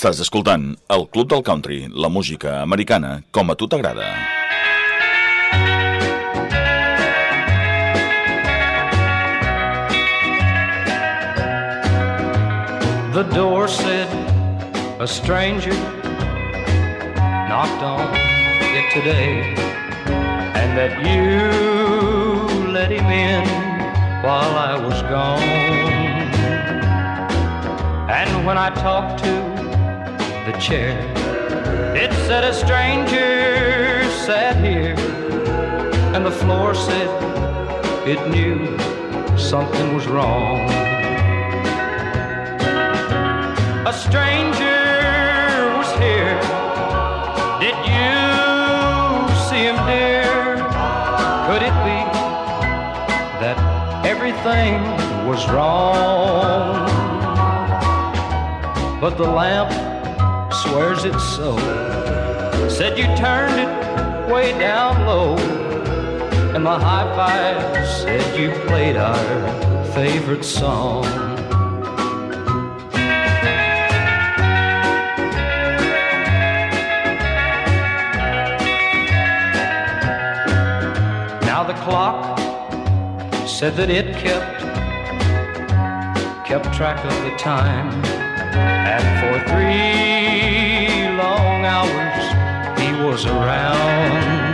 Estàs escoltant el Club del Country, la música americana com a tu t'agrada. The door said a stranger knocked on it today, and that you let him in while I was gone. And when I talked to the chair, it said a stranger sat here, and the floor said it knew something was wrong. A stranger was here. Did you see him, dear? Could it be that everything was wrong? But the lamp swears it's so. Said you turned it way down low, and the hi-fi said you played our favorite song. Now the clock said that it kept track of the time, and for 3 long hours he was around.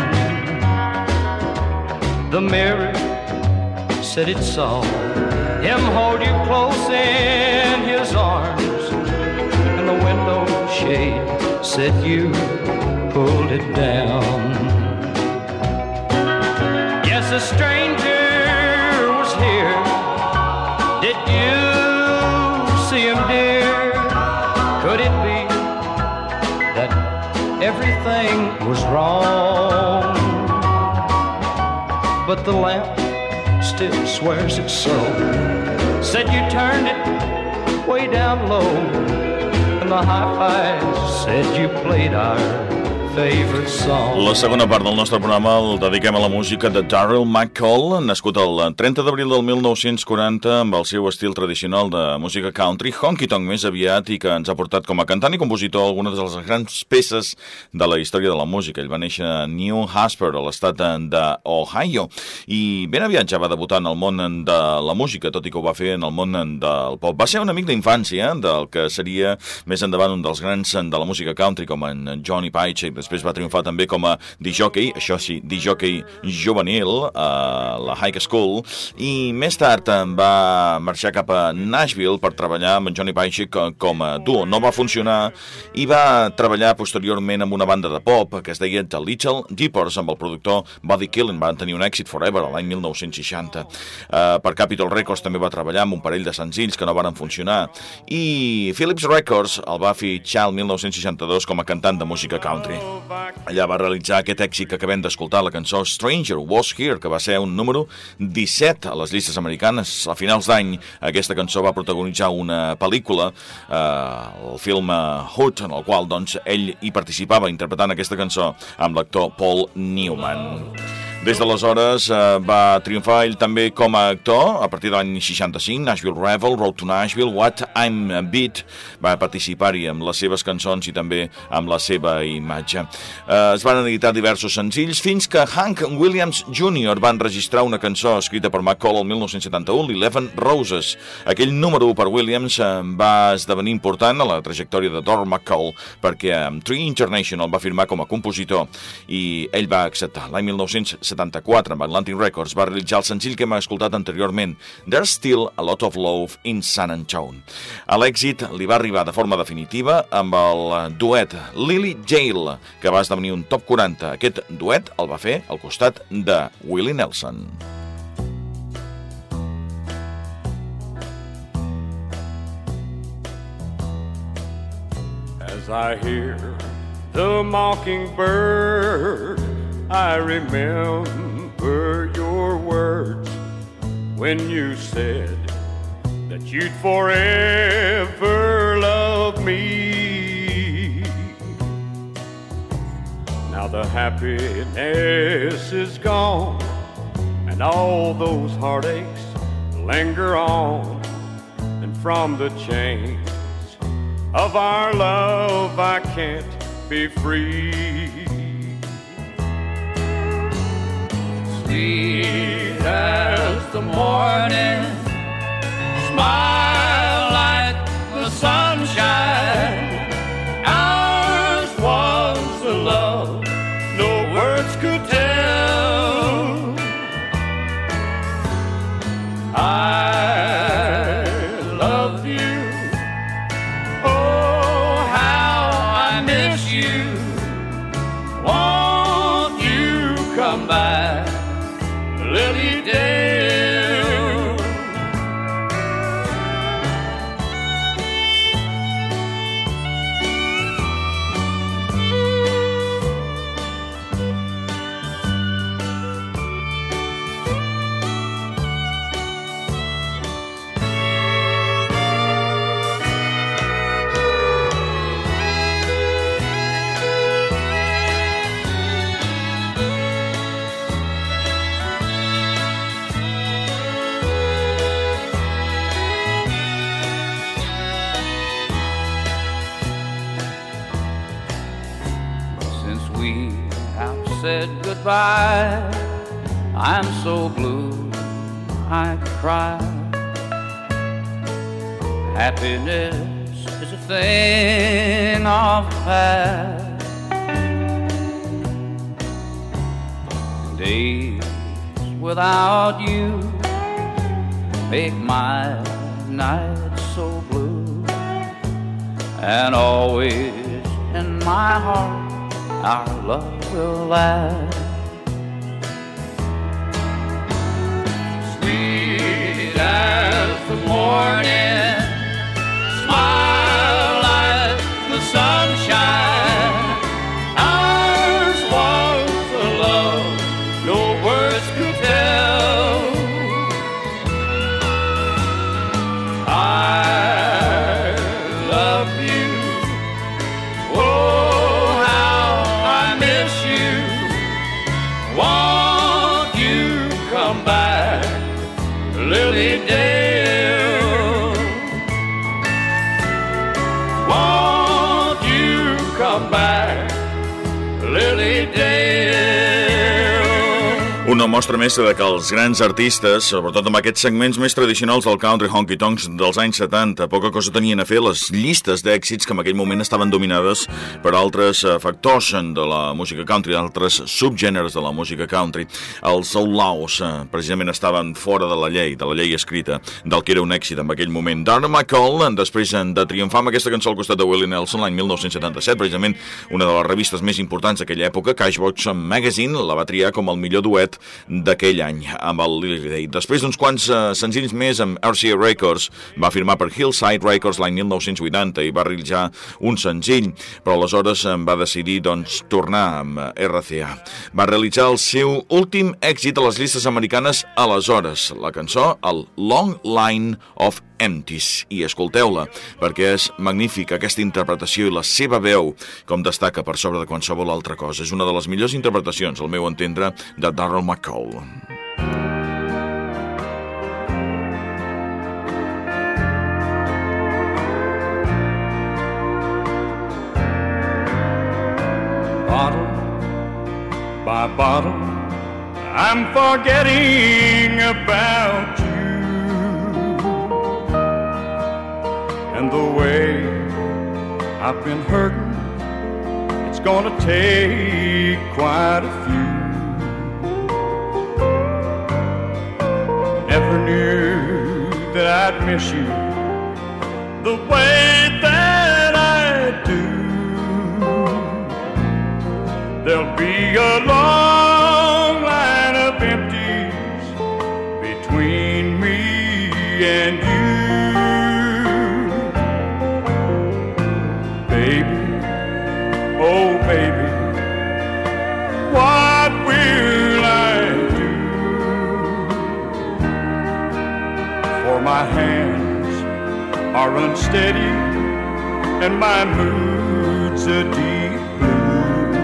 The mirror said it saw him hold you close in his arms, and the window shade said you pulled it down. Yes, a stranger was here. Did you see him, dear? Could it be that everything was wrong? But the lamp still swears it's so. Said you turned it way down low, and the hi-fi said you played our favorite song. La segona part del nostre programa el dediquem a la música de Darrell McCall, nascut el 30 d'abril del 1940 amb el seu estil tradicional de música country, honky-tonk més aviat, i que ens ha portat com a cantant i compositor algunes de les grans peces de la història de la música. Ell va néixer a New Hampshire, a l'estat d'Ohio, i ben aviat ja va debutar en el món de la música, tot i que ho va fer en el món del pop. Va ser un amic d'infància del que seria més endavant un dels grans de la música country, com en Johnny Page. Després va triomfar també com a disjockey, això sí, disjockey juvenil a la high school, i més tard va marxar cap a Nashville per treballar amb en Johnny Page com a duo. No va funcionar i va treballar posteriorment amb una banda de pop que es deia The Little Jeepers amb el productor Buddy Killen. Van tenir un èxit forever l'any 1960. Per Capitol Records també va treballar amb un parell de senzills que no van funcionar, i Philips Records el va fitxar el 1962 com a cantant de música country. Allà va realitzar aquest èxit que acabem d'escoltar, la cançó Stranger Was Here, que va ser un número 17 a les llistes americanes. A finals d'any aquesta cançó va protagonitzar una pel·lícula, el film Hood, en el qual doncs, ell hi participava interpretant aquesta cançó amb l'actor Paul Newman. Des d'aleshores va triomfar ell també com a actor. A partir de l'any 65, Nashville Rebel, Road to Nashville, What I'm Beat, va participar-hi amb les seves cançons i també amb la seva imatge. Es van editar diversos senzills fins que Hank Williams Jr. va enregistrar una cançó escrita per McCall el 1971, l'Eleven Roses. Aquell número 1 per Williams va esdevenir important a la trajectòria de Darrell McCall perquè amb Tree International va firmar com a compositor i ell va acceptar. L'any 1974, amb Atlantic Records, va realitzar el senzill que hem escoltat anteriorment, There's Still a Lot of Love in San Antonio. A l'èxit li va arribar de forma definitiva amb el duet Lily Jail, que va esdevenir un top 40. Aquest duet el va fer al costat de Willie Nelson. As I hear the mockingbird, I remember your words when you said that you'd forever love me. Now the happiness is gone, and all those heartaches linger on, and from the chains of our love I can't be free. Sweet as the morning, smile like the sunshine. Ours was a love no words could tell. I love you. Oh, how I miss you. Won't you come back, Lily Dale? Said goodbye, I'm so blue I could cry. Happiness is a thing of the past. Days without you make my nights so blue, and always in my heart our love will last. Sweet as the morning, smile like the sunshine. Ours was a love no words could tell. I love you. Oh, won't you come back, Lily Dale? Won't you come back, Lily Dale? Una mostra més de que els grans artistes, sobretot amb aquests segments més tradicionals del country honky-tonks dels anys 70, poca cosa tenien a fer. Les llistes d'èxits que en aquell moment estaven dominades per altres factors de la música country, altres subgèneres de la música country. Els outlaws precisament estaven fora de la llei escrita del que era un èxit en aquell moment. Darnell McCall, després de triomfar amb aquesta cançó al costat de Willie Nelson l'any 1977, precisament una de les revistes més importants d'aquella època, Cashbox Magazine, la va triar com el millor duet d'aquell any amb el Lily Day. Després d'uns quants senzills més amb RCA Records, va firmar per Hillside Records l'any 1980 i va realitzar un senzill, però aleshores va decidir tornar amb RCA. Va realitzar el seu últim èxit a les llistes americanes aleshores, la cançó el Long Line of Empties, i escolteu-la perquè és magnífica aquesta interpretació i la seva veu com destaca per sobre de qualsevol altra cosa. És una de les millors interpretacions, al meu entendre, de Darnell McCall. Bottle by bottle, I'm forgetting about you. And the way I've been hurting, it's gonna take quite a few. Never knew that I'd miss you the way that I do. There'll be a long line of empties between me and you. Oh, baby, what will I do? For my hands are unsteady and my mood's a deep blue.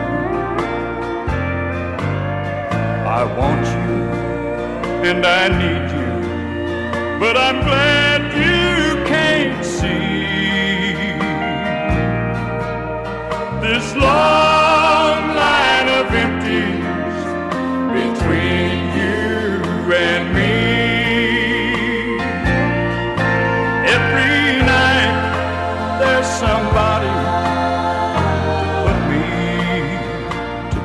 I want you and I need you, but I'm glad you can't see. this long line of empties between you and me. Every night there's somebody put me to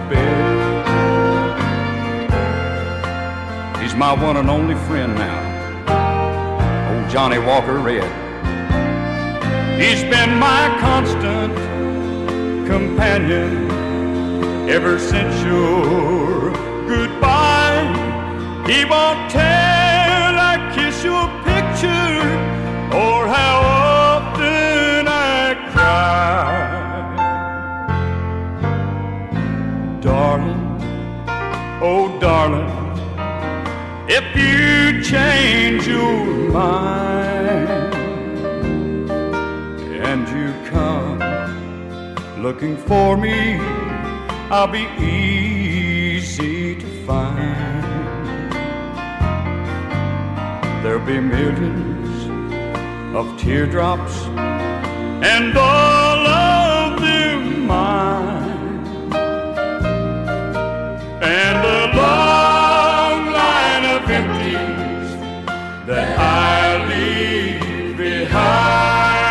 bed. He's my one and only friend now, old Johnny Walker Red. He's been my constant companion ever since your goodbye. He won't tell I kiss your picture or how often I cry. Darling, oh darling, if you change your mind and you come looking for me, I'll be easy to find. There'll be millions of teardrops and all of them mine, and the long line of empties that I leave behind.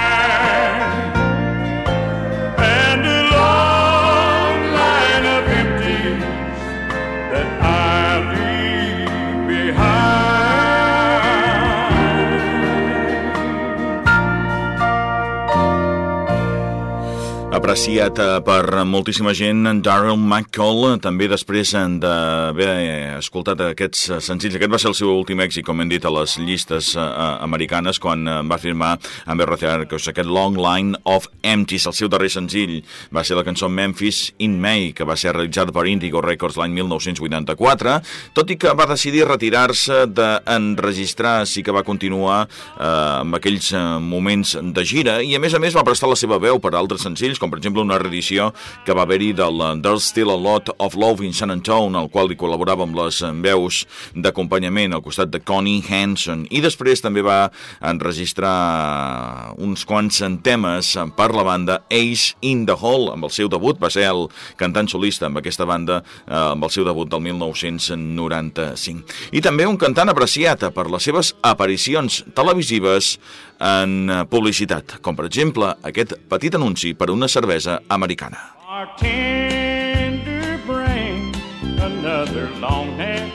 Apreciat per moltíssima gent, Daryl McCall, també després d'haver escoltat aquests senzills. Aquest va ser el seu últim èxit, com hem dit, a les llistes americanes, quan va firmar amb RCA Records aquest Long Line of Empties. El seu darrer senzill va ser la cançó Memphis in May, que va ser realitzada per Indigo Records l'any 1984, tot i que va decidir retirar-se d'enregistrar. Sí que va continuar amb aquells moments de gira, i a més va prestar la seva veu per a altres senzills, com per exemple una reedició que va haver-hi del There's Still a Lot of Love in San Antonio, al qual hi col·laborava amb les veus d'acompanyament al costat de Connie Hanson, i després també va enregistrar uns quants temes per la banda Ace in the Hole. Amb el seu debut va ser el cantant solista amb aquesta banda, amb el seu debut del 1995. I també un cantant apreciat per les seves aparicions televisives en publicitat, com per exemple aquest petit anunci per una cervesa americana. Bartender, bring another long neck.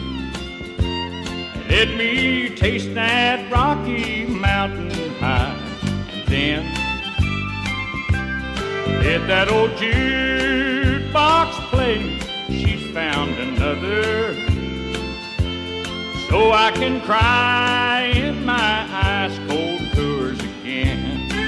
Let me taste that Rocky Mountain high. And then let that old jukebox play. She's found another, so I can cry in my ice cold Coors again.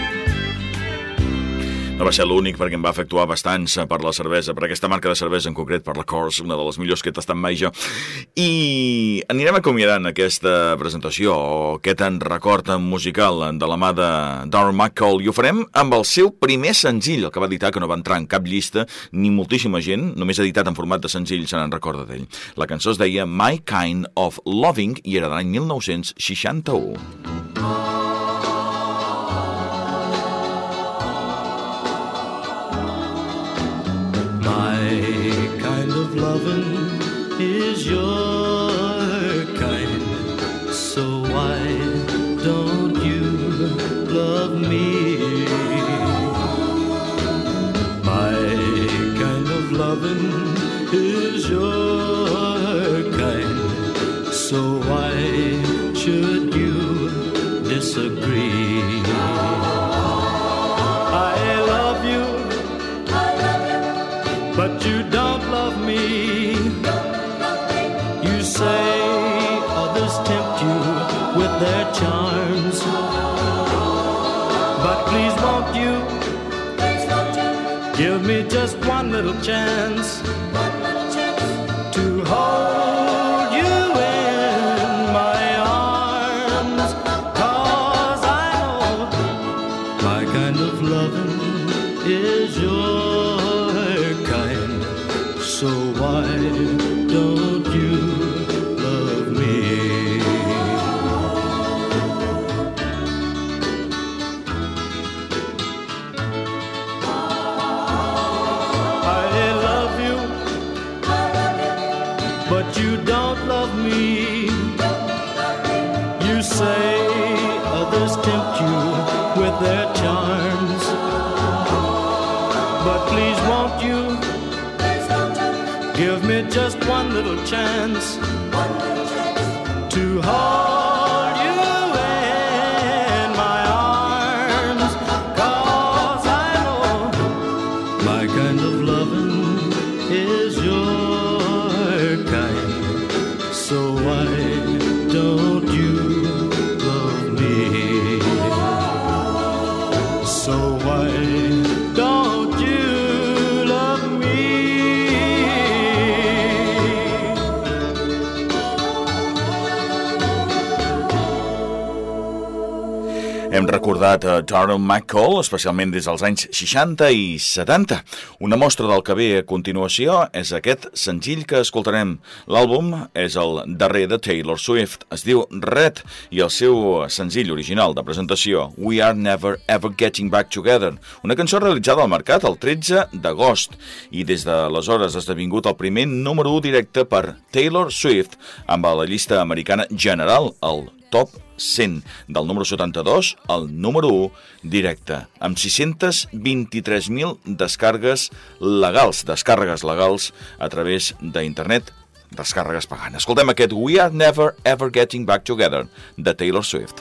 No va ser l'únic, perquè em va efectuar bastants per la cervesa, per aquesta marca de cervesa en concret, per la Coors, una de les millors que he tastat mai jo. I anirem acomiadant aquesta presentació, aquest record musical de la mà de Daryl McCall, i ho farem amb el seu primer senzill, el que va editar, que no va entrar en cap llista, ni moltíssima gent, només editat en format de senzill se n'en recorda d'ell. La cançó es deia My Kind of Loving i era de l'any 1961. Loving is your kind, so why don't you love me? My kind of loving is your kind, so why should you disagree? I love you, but you don't love me. You say others tempt you with their charms, but please won't you give me just one little chance to hold you in my arms, 'cause I know my kind of loving is your kind, so why don't you love me? that you don't love me. You say others tempt you with their charms, but please won't you give me just one little chance to hold you in my arms, 'cause I know my kind of loving is your kind. So why don't you love me? So why don't you love me? Hem recordat a Darryl McCall, especialment des dels anys 60 i 70. Una mostra del que ve a continuació és aquest senzill que escoltarem. L'àlbum és el darrer de Taylor Swift. Es diu Red i el seu senzill original de presentació, We Are Never Ever Getting Back Together. Una cançó realitzada al mercat el 13 d'agost i des d'aleshores ha esdevingut el primer número 1 directe per Taylor Swift amb la llista americana general, el Top 100, del número 72 al número 1 directe, amb 623.000 descàrregues legals a través d'internet, descàrregues pagant. Escoltem aquest We Are Never Ever Getting Back Together de Taylor Swift.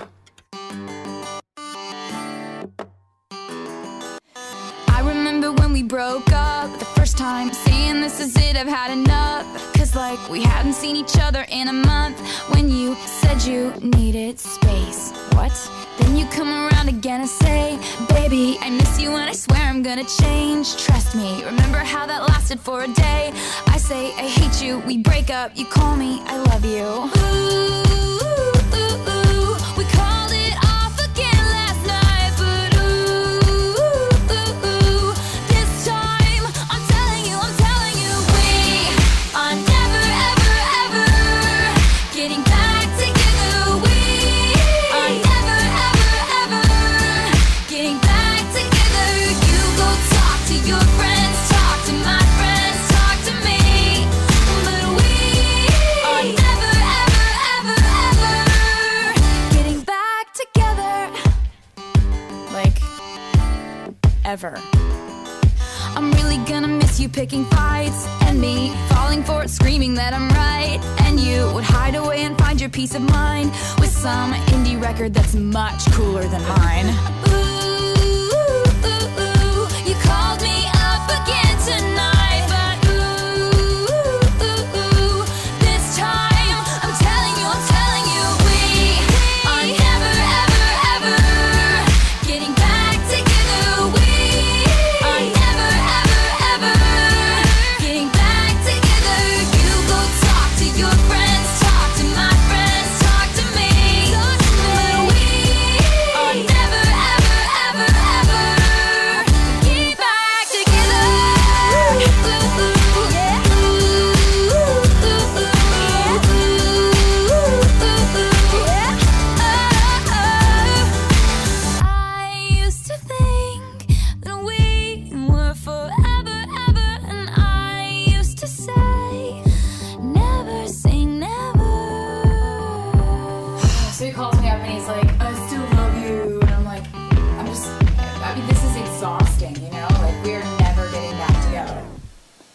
I remember when we broke up the first time, saying this is it, I've had enough. Cause like we hadn't seen each other in a month. When you said you needed space, what? Then you come around again and say, baby, I miss you and I swear I'm gonna change. Trust me, remember how that lasted for a day? I say I hate you, we break up, you call me, I love you. Ooh, ooh, ooh, ooh. We called it off again last night, but ooh, ooh, ooh. This time I'm telling you, we are never, ever, ever getting back together. We are never, ever, ever getting back together. You go talk to your friends, talk to my friends, talk to me, but we are never, ever, ever, ever getting back together. Like, ever. I'm really gonna miss you picking fights and me falling for it, screaming that I'm right. And you would hide away and find your peace of mind with some indie record that's much cooler than mine. Ooh, ooh, ooh. You called me up again tonight, but ooh, ooh, ooh. This time I'm telling you, we are never, ever, ever getting back together. We are never, ever, ever getting back together. You go talk to your friends, talk to my friends, talk to me, but we are never, ever, ever, ever get back together. Ooh, yeah. Ooh, ooh, yeah. I used to think that we were forever, ever, and I used to say, never say never. So he calls me up and he's like, I still love you. And I'm like, I mean, this is exhausting, you know? Like, we're